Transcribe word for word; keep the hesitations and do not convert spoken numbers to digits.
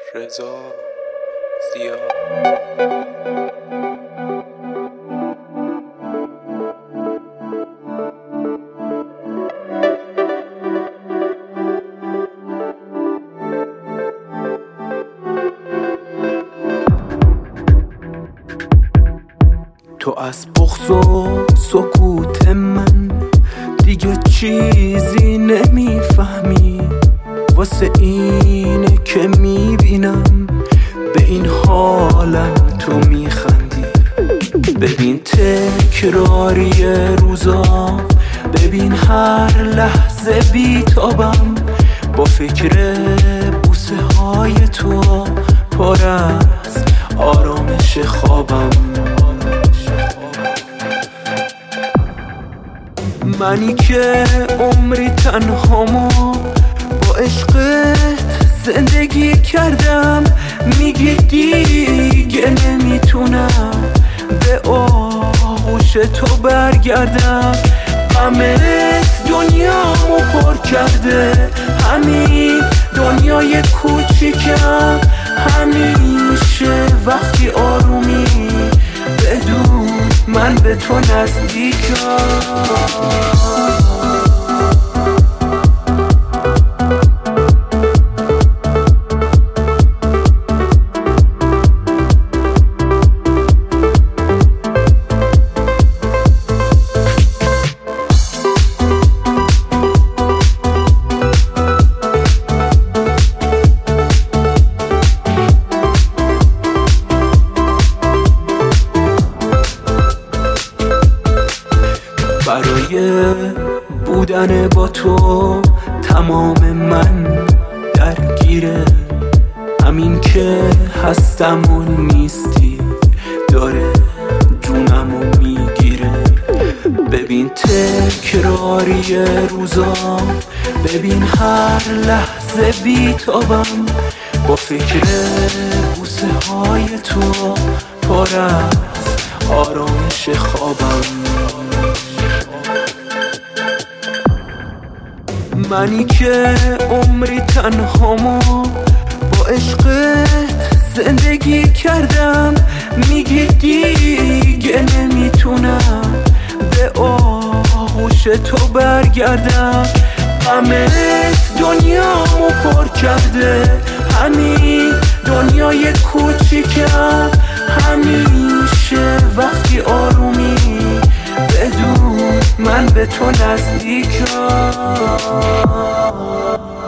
رضا زیا. تو از بغض و سکوت من دیگه چیزی نمیفهمی، واسه اینه که میبینم به این حالم تو میخندی. ببین تکراری روزا، ببین هر لحظه بیتابم با فکر بوسه های تو پر از آرامش خوابم. منی که عمری تنهامو با عشقت زندگی کردم، میگی دیگه نمیتونم به آغوش تو برگردم. غمت دنیامو پر کرده، همین دنیای کوچیکم. همیشه وقتی آرومی بدون من به تو نزدیکم. برای بودن با تو تمام من درگیره، همین که هستم و نیستی داره جونمو میگیره. ببین تکراری روزا، ببین هر لحظه بیتابم با فکر بوسه های تو پر از آرامش خوابم. منی که عمری تنهامو با عشقت زندگی کردم، میگی دیگه نمیتونم به آغوش تو برگردم. غمت دنیامو پر کرده، همین دنیای کوچیکم. همیشه وقتی آرومی بدون من به تو نزدیکم.